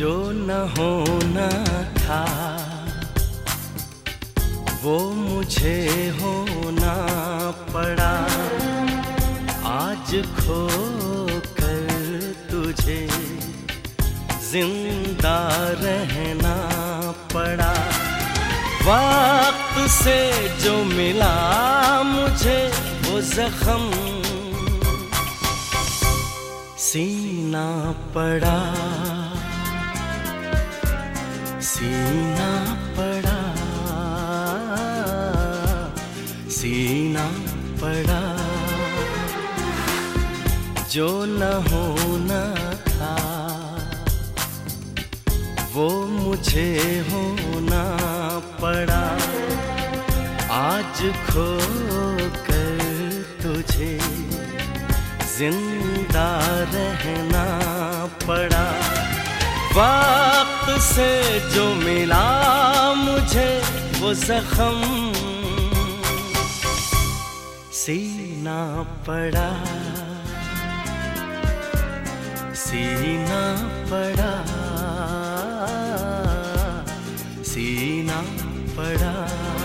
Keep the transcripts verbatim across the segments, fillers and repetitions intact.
जो न होना था वो मुझे होना पड़ा। आज खो कर तुझे जिंदा रहना पड़ा। वक्त से जो मिला मुझे वो जख्म सीना पड़ा, सीना पड़ा, सीना पड़ा। जो न होना था वो मुझे होना पड़ा। आज खो कर तुझे जिंदा रहना पड़ा। वक्त से जो मिला मुझे वो जख्म सीना पड़ा, सीना पड़ा, सीना पड़ा।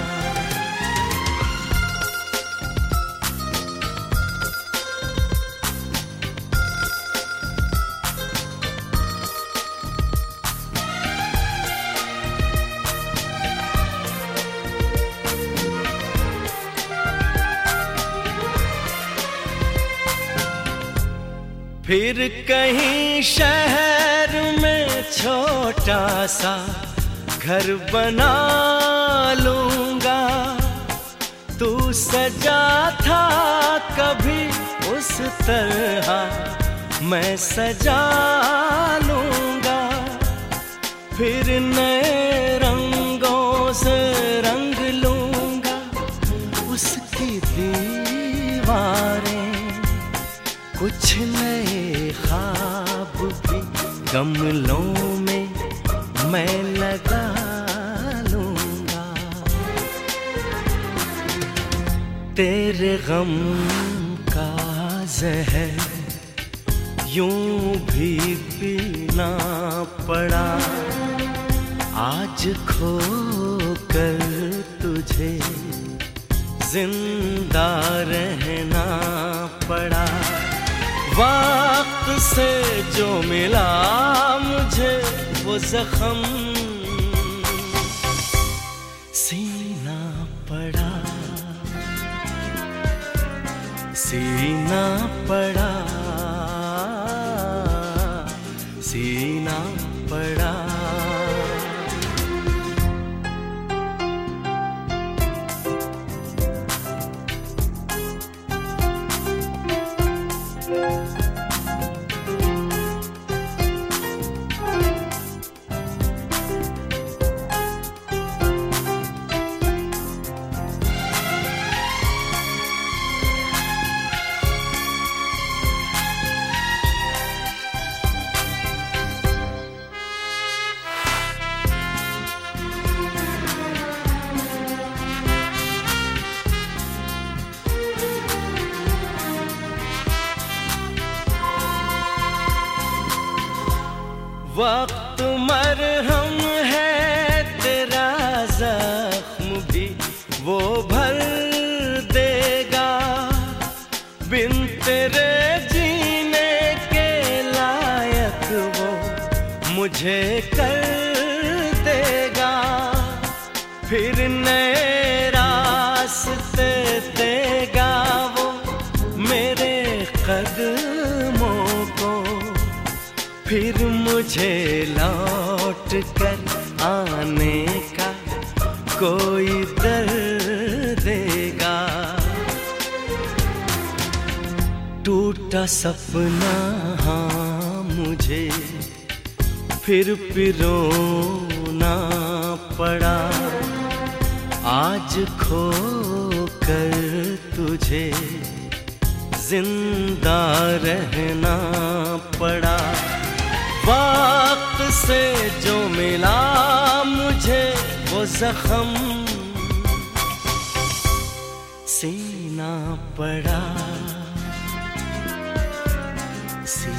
फिर कहीं शहर में छोटा सा घर बना लूंगा। तू सजा था कभी उस तरह मैं सजा लूंगा। फिर नए रंगों से रंग लूंगा उसकी दीवारें। कुछ नए ख्वाब भी गमलों में मैं लगा लूंगा। तेरे गम का जहर यूं भी पीना पड़ा। आज खो कर तुझे जिंदा रहना पड़ा। वक्त से जो मिला मुझे वो जख्म सीना पड़ा, सीना पड़ा, सीना पड़ा। वक्त मरहम है तेरा जख्म भी वो भर देगा। बिन तेरे जीने के लायक वो मुझे कर देगा। फिर नए रास्ते देगा वो मेरे कदमों को। फिर मुझे लौट कर आने का कोई दर देगा। टूटा सपना हाँ मुझे फिर पिरोना पड़ा। आज खो कर तुझे जिंदा रहना पड़ा। वक्त से जो मिला मुझे वो जख्म सीना पड़ा, सीना